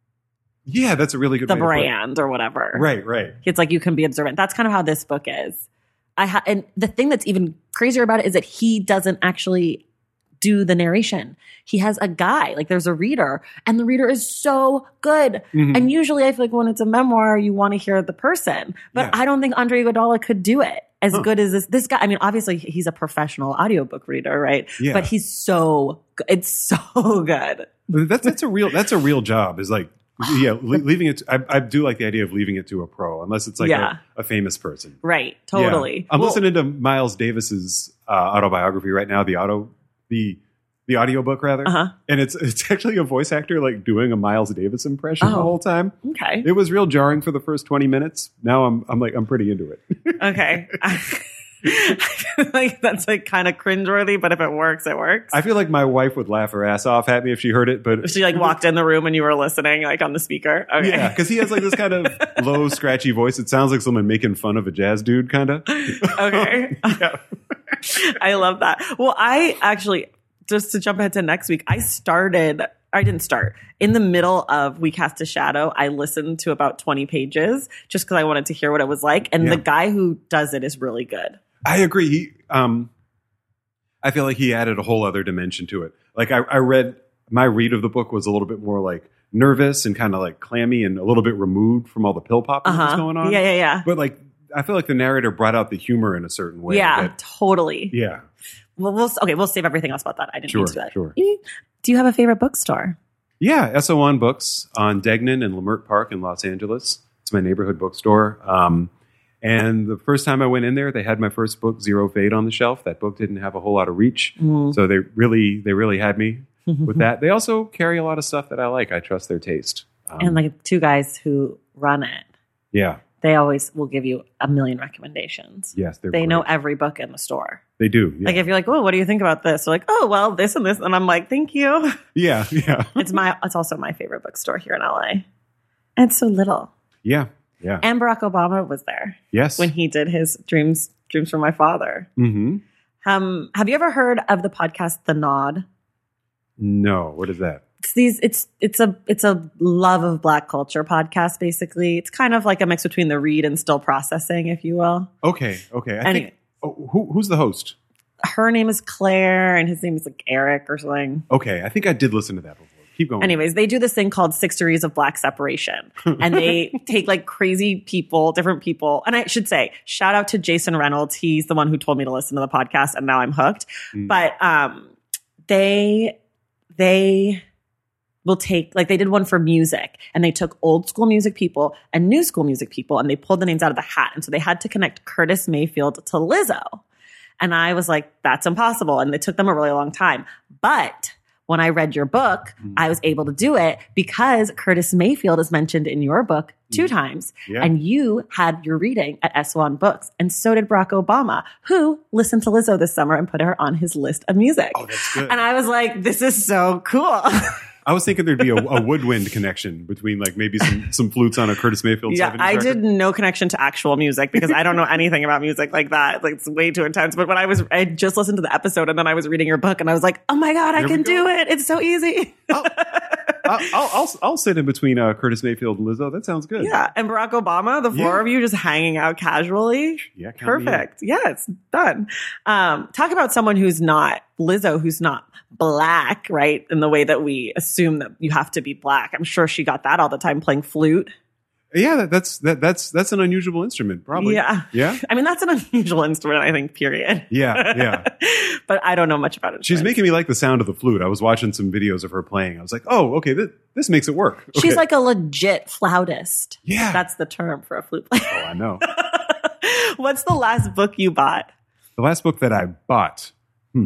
Yeah, that's a really good the way to put it. brand or whatever. Right. It's like you can be observant. That's kind of how this book is. And the thing that's even crazier about it is that he doesn't actually do the narration. He has a guy, like there's a reader, and the reader is so good. Mm-hmm. And usually I feel like when it's a memoir, you want to hear the person. But I don't think Andre Iguodala could do it as good as this guy. I mean, obviously he's a professional audiobook reader, right? Yeah. But he's so good. It's so good. That's a real job, is like, leaving it. I do like the idea of leaving it to a pro, unless it's like a famous person. Right. Totally. Yeah. I'm listening to Miles Davis's autobiography right now, the audiobook rather. And it's actually a voice actor like doing a Miles Davis impression the whole time. Okay. It was real jarring for the first 20 minutes. Now I'm pretty into it. Okay. I feel like that's like kind of cringeworthy, but if it works, it works. I feel like my wife would laugh her ass off at me if she heard it, but If she like walked in the room and you were listening like on the speaker. Okay. yeah, because he has like this kind of low, scratchy voice. It sounds like someone making fun of a jazz dude, kind of. Okay. Yeah. I love that. Well, I actually, just to jump ahead to next week, I didn't start. In the middle of We Cast a Shadow, I listened to about 20 pages just because I wanted to hear what it was like. And the guy who does it is really good. I agree. I feel like he added a whole other dimension to it. Like I read, my read of the book was a little bit more like nervous and kind of like clammy and a little bit removed from all the pill pop that was going on. Yeah. But like, I feel like the narrator brought out the humor in a certain way. Yeah, totally. Yeah. Well, we'll save everything else about that. I didn't mean to do that. Sure. Do you have a favorite bookstore? Yeah, SO1 Books on Degnan and Leimert Park in Los Angeles. It's my neighborhood bookstore. And the first time I went in there, they had my first book, Zero Fade, on the shelf. That book didn't have a whole lot of reach. So they really had me with that. They also carry a lot of stuff that I like. I trust their taste. And like two guys who run it. Yeah. They always will give you a million recommendations. Yes, they know every book in the store. They do. Yeah. Like if you're like, oh, what do you think about this? They're like, oh, well, this and this, and I'm like, thank you. Yeah. It's also my favorite bookstore here in LA. And it's so little. Yeah. And Barack Obama was there. Yes. When he did his Dreams from My Father. Mm-hmm. Have you ever heard of the podcast The Nod? No. What is that? It's a love of Black culture podcast, basically. It's kind of like a mix between the read and still processing, if you will. Okay. Who's the host? Her name is Claire, and his name is like Eric or something. Okay, I think I did listen to that before. Keep going. Anyways, they do this thing called 6 Degrees of Black Separation, and they take like crazy people, different people. And I should say, shout out to Jason Reynolds. He's the one who told me to listen to the podcast, and now I'm hooked. But they will take, like they did one for music, and they took old school music people and new school music people, and they pulled the names out of the hat. And so they had to connect Curtis Mayfield to Lizzo. And I was like, that's impossible. And it took them a really long time. But when I read your book, I was able to do it because Curtis Mayfield is mentioned in your book 2 times. Yeah. And you had your reading at S1 Books. And so did Barack Obama, who listened to Lizzo this summer and put her on his list of music. Oh, that's good. And I was like, this is so cool. I was thinking there'd be a woodwind connection between like maybe some flutes on a Curtis Mayfield. Yeah, I did no connection to actual music because I don't know anything about music like that. Like it's way too intense. But when I just listened to the episode and then I was reading your book and I was like, oh my God, I can do it. It's so easy. I'll sit in between Curtis Mayfield and Lizzo. That sounds good. Yeah, and Barack Obama, the 4 of you just hanging out casually. Yeah, perfect. Yeah, it's done. Talk about someone who's not Lizzo, who's not Black, right? In the way that we assume that you have to be Black. I'm sure she got that all the time playing flute. Yeah, that's an unusual instrument, probably. Yeah. I mean, that's an unusual instrument, I think, period. Yeah. But I don't know much about it. She's making me like the sound of the flute. I was watching some videos of her playing. I was like, oh, okay, this makes it work. Okay. She's like a legit flautist. Yeah. That's the term for a flute player. Oh, I know. What's the last book you bought? The last book that I bought?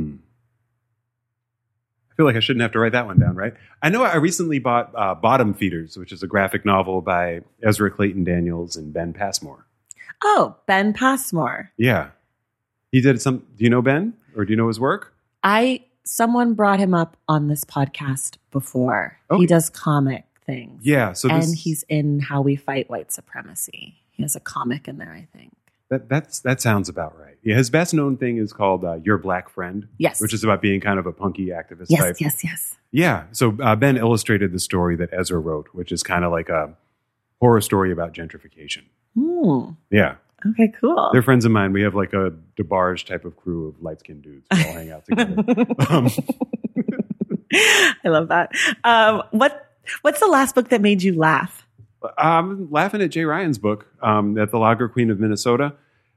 I feel like I shouldn't have to write that one down, right? I know I recently bought Bottom Feeders, which is a graphic novel by Ezra Clayton Daniels and Ben Passmore. Oh, Ben Passmore. Yeah. He did some. Do you know Ben? Or do you know his work? Someone brought him up on this podcast before. Okay. He does comic things. Yeah. And he's in How We Fight White Supremacy. He has a comic in there, I think. That sounds about right. Yeah, his best known thing is called Your Black Friend. Yes. Which is about being kind of a punky activist type. Yes. Yeah. So Ben illustrated the story that Ezra wrote, which is kind of like a horror story about gentrification. Yeah. Okay, cool. They're friends of mine. We have like a DeBarge type of crew of light-skinned dudes. We all hang out together. I love that. What's the last book that made you laugh? I'm laughing at Jay Ryan's book, at the Lager Queen of Minnesota.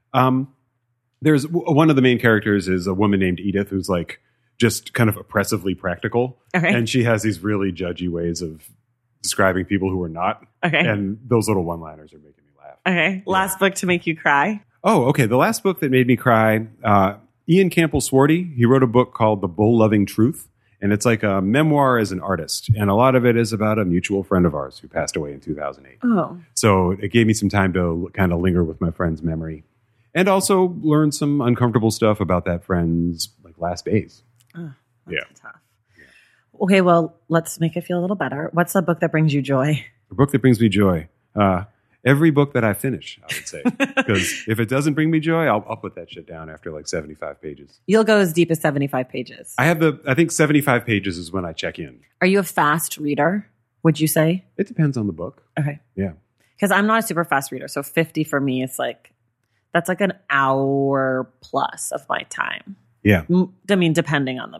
There's one of the main characters is a woman named Edith who's like just kind of oppressively practical. Okay. And she has these really judgy ways of describing people who are not. Okay. And those little one-liners are making me laugh. Okay. Last book to make you cry? Oh, okay. The last book that made me cry, Ian Campbell Swarty, he wrote a book called The Bull-Loving Truth. And it's like a memoir as an artist. And a lot of it is about a mutual friend of ours who passed away in 2008. Oh. So it gave me some time to kind of linger with my friend's memory. And also learn some uncomfortable stuff about that friend's like last days. Oh, that's tough. Yeah. Okay, well, let's make it feel a little better. What's a book that brings you joy? A book that brings me joy. Every book that I finish, I would say. Because if it doesn't bring me joy, I'll put that shit down after like 75 pages. You'll go as deep as 75 pages. I think 75 pages is when I check in. Are you a fast reader, would you say? It depends on the book. Okay. Yeah. Because I'm not a super fast reader. So 50 for me, that's like an hour plus of my time. Yeah. I mean, depending on the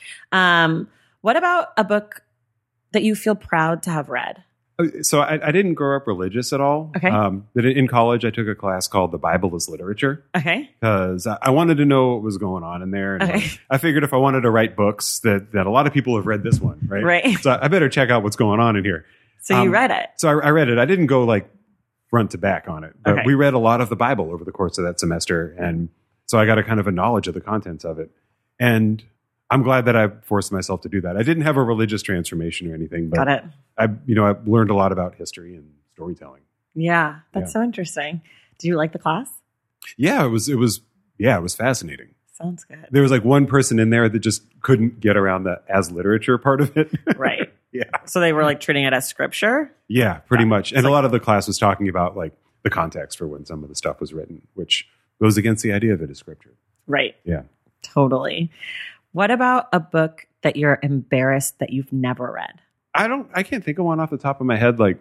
book. What about a book that you feel proud to have read? So I didn't grow up religious at all. Okay. But in college, I took a class called The Bible is Literature. Okay. Because I wanted to know what was going on in there. And okay. I figured if I wanted to write books, that a lot of people have read this one, right? Right. So I better check out what's going on in here. So you read it. So I read it. I didn't go like front to back on it. But okay. we read a lot of the Bible over the course of that semester. And so I got a kind of a knowledge of the contents of it. And I'm glad that I forced myself to do that. I didn't have a religious transformation or anything, but got it. I learned a lot about history and storytelling. Yeah, that's so interesting. Did you like the class? Yeah, it was fascinating. Sounds good. There was like one person in there that just couldn't get around the as literature part of it. Right. Yeah. So they were like treating it as scripture? Yeah, pretty much. And a lot of the class was talking about like the context for when some of the stuff was written, which goes against the idea of it as scripture. Right. Yeah. Totally. What about a book that you're embarrassed that you've never read? I can't think of one off the top of my head. Like,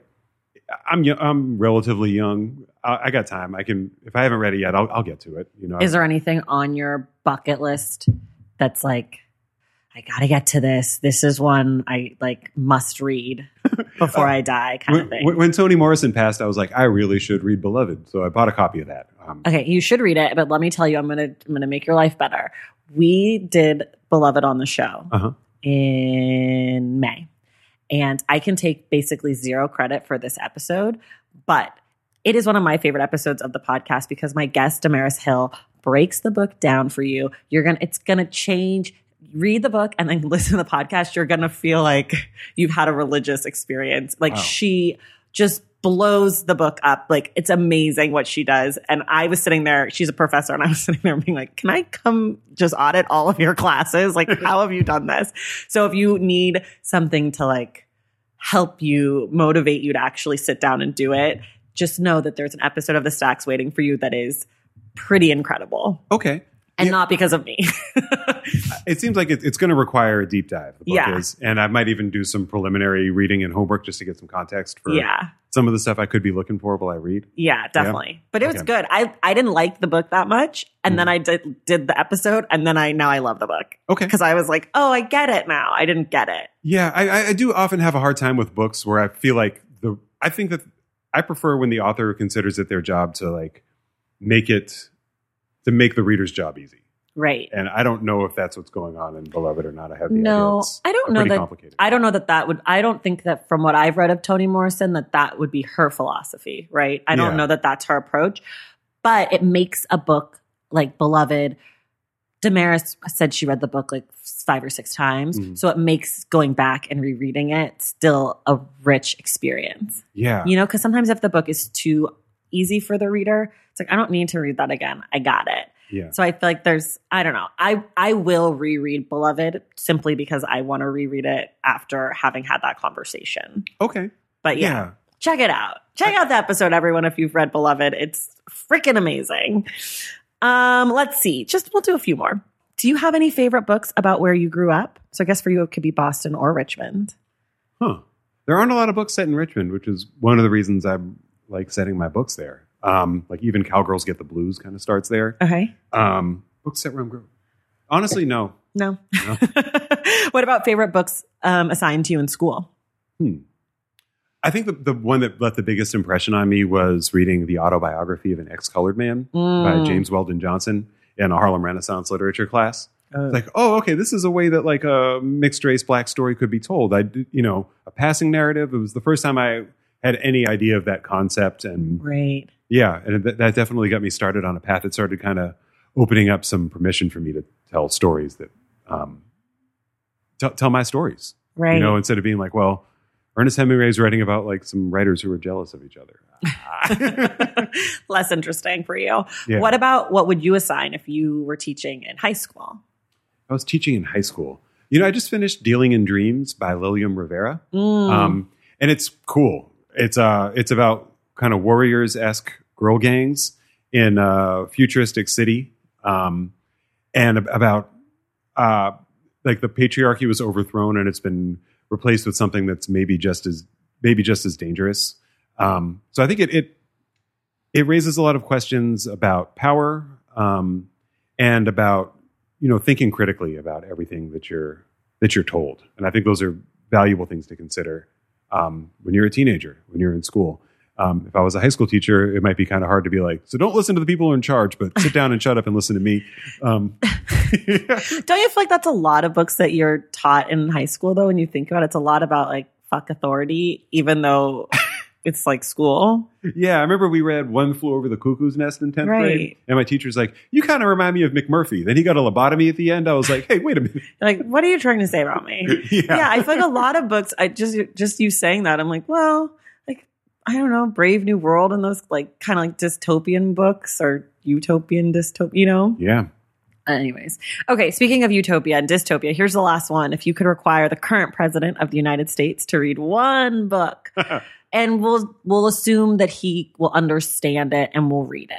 I'm relatively young. I got time. If I haven't read it yet, I'll get to it. Is there anything on your bucket list that's like, I gotta get to this. This is one I must read before I die, kind of thing. When Toni Morrison passed, I was like, I really should read Beloved, so I bought a copy of that. Okay, you should read it, but let me tell you, I'm gonna make your life better. We did Beloved on the show in May, and I can take basically zero credit for this episode, but it is one of my favorite episodes of the podcast because my guest Damaris Hill breaks the book down for you. It's gonna change. Read the book and then listen to the podcast. You're going to feel like you've had a religious experience. Like, she just blows the book up. Like, it's amazing what she does. And I was sitting there, she's a professor, and I was sitting there being like, can I come just audit all of your classes? Like, how have you done this? So if you need something to help you, motivate you to actually sit down and do it, just know that there's an episode of The Stacks waiting for you that is pretty incredible. Okay. And not because of me. It seems like it's going to require a deep dive. The book is. And I might even do some preliminary reading and homework just to get some context for some of the stuff I could be looking for while I read. Yeah, definitely. Yeah. But it was good. I didn't like the book that much. And then I did the episode. And then now I love the book. Okay. Because I was like, oh, I get it now. I didn't get it. Yeah, I do often have a hard time with books where I feel like I think that I prefer when the author considers it their job to make the reader's job easy. Right. And I don't know if that's what's going on in Beloved or not. I have the idea. I don't know that. Complicated. I don't know that would. I don't think that from what I've read of Toni Morrison that would be her philosophy. Right. I don't know that that's her approach, but it makes a book like Beloved. Damaris said she read the book 5 or 6 times. Mm-hmm. So it makes going back and rereading it still a rich experience. Yeah. Because sometimes if the book is too easy for the reader, it's like, I don't need to read that again. I got it. Yeah. So I feel like I don't know. I will reread Beloved simply because I want to reread it after having had that conversation. Okay. But yeah. Check it out. Check out the episode, everyone, if you've read Beloved. It's freaking amazing. Let's see. We'll do a few more. Do you have any favorite books about where you grew up? So I guess for you, it could be Boston or Richmond. Huh. There aren't a lot of books set in Richmond, which is one of the reasons I like setting my books there. Even Cowgirls Get the Blues kind of starts there. Okay. Books set where I'm growing. Honestly, no. No. What about favorite books assigned to you in school? I think the one that left the biggest impression on me was reading the autobiography of an ex-colored man by James Weldon Johnson in a Harlem Renaissance literature class. It's okay, this is a way that a mixed race black story could be told. A passing narrative. It was the first time I had any idea of that concept. And right. Yeah, and that definitely got me started on a path that started kind of opening up some permission for me to tell stories that tell my stories. Right. Instead of being like, well, Ernest Hemingway's writing about some writers who are jealous of each other. Less interesting for you. Yeah. What would you assign if you were teaching in high school? I was teaching in high school. I just finished Dealing in Dreams by Lilium Rivera. And it's cool. It's about kind of warriors-esque girl gangs in a futuristic city, and about the patriarchy was overthrown and it's been replaced with something that's maybe just as dangerous. So I think it raises a lot of questions about power and about thinking critically about everything that you're told, and I think those are valuable things to consider when you're a teenager, when you're in school. If I was a high school teacher, it might be kind of hard to be like, so don't listen to the people who are in charge, but sit down and shut up and listen to me. Don't you feel like that's a lot of books that you're taught in high school, though? When you think about it, it's a lot about fuck authority, even though it's school. Yeah, I remember we read One Flew Over the Cuckoo's Nest in 10th grade. And my teacher's like, you kind of remind me of McMurphy. Then he got a lobotomy at the end. I was like, hey, wait a minute. What are you trying to say about me? Yeah, I feel like a lot of books, I just you saying that, I'm like, well, I don't know, Brave New World and those kind of dystopian books or utopian dystopia, Yeah. Anyways. Okay. Speaking of utopia and dystopia, here's the last one. If you could require the current president of the United States to read one book and we'll assume that he will understand it and we'll read it.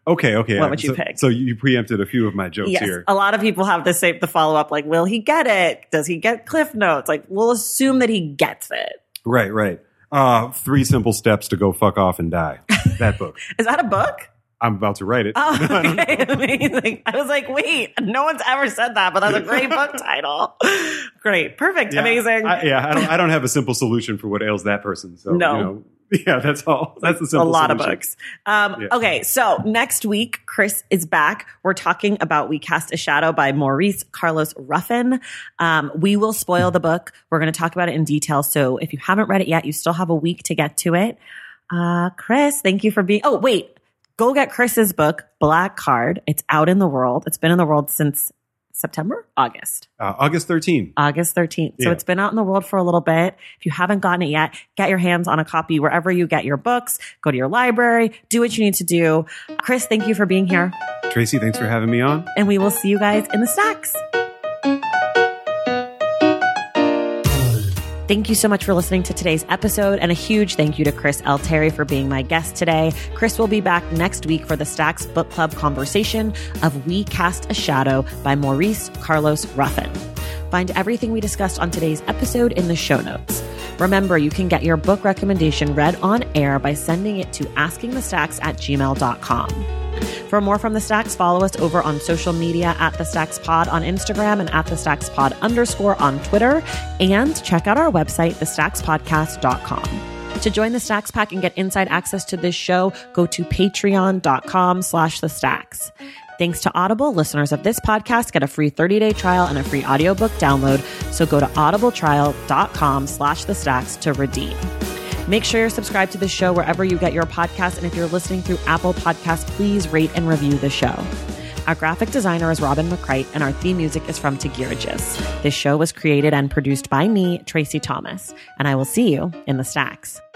Okay. What would you pick? So you preempted a few of my jokes Yes. here. A lot of people have the follow-up, like, will he get it? Does he get Cliff Notes? Like, we'll assume that he gets it. Right. 3 Simple Steps to Go Fuck Off and Die. That book. Is that a book? I'm about to write it. Oh, okay. Amazing. I was like, wait, no one's ever said that, but that's a great book title. Great. Perfect. Yeah, Amazing. I don't have a simple solution for what ails that person. So, No. Yeah, that's all. That's the simple a lot solution. of books. Okay, so next week, Chris is back. We're talking about We Cast a Shadow by Maurice Carlos Ruffin. We will spoil the book. We're going to talk about it in detail. So if you haven't read it yet, you still have a week to get to it. Chris, thank you for being... Oh, wait. Go get Chris's book, Black Card. It's out in the world. It's been in the world since August 13th. August 13th. So Yeah. it's been out in the world for a little bit. If you haven't gotten it yet, get your hands on a copy wherever you get your books. Go to your library. Do what you need to do. Chris, thank you for being here. Tracy, thanks for having me on. And we will see you guys in the stacks. Thank you so much for listening to today's episode, and a huge thank you to Chris L. Terry for being my guest today. Chris will be back next week for the Stacks Book Club conversation of We Cast a Shadow by Maurice Carlos Ruffin. Find everything we discussed on today's episode in the show notes. Remember, you can get your book recommendation read on air by sending it to askingthestacks@gmail.com. For more from The Stacks, follow us over on social media at The Stacks Pod on Instagram and at The Stacks Pod _ on Twitter. And check out our website, thestackspodcast.com. To join the Stacks Pack and get inside access to this show, go to patreon.com/thestacks. Thanks to Audible, listeners of this podcast get a free 30-day trial and a free audiobook download. So go to audibletrial.com/thestacks to redeem. Make sure you're subscribed to the show wherever you get your podcasts. And if you're listening through Apple Podcasts, please rate and review the show. Our graphic designer is Robin McCrite, and our theme music is from Tegirigis. This show was created and produced by me, Tracy Thomas, and I will see you in the Stacks.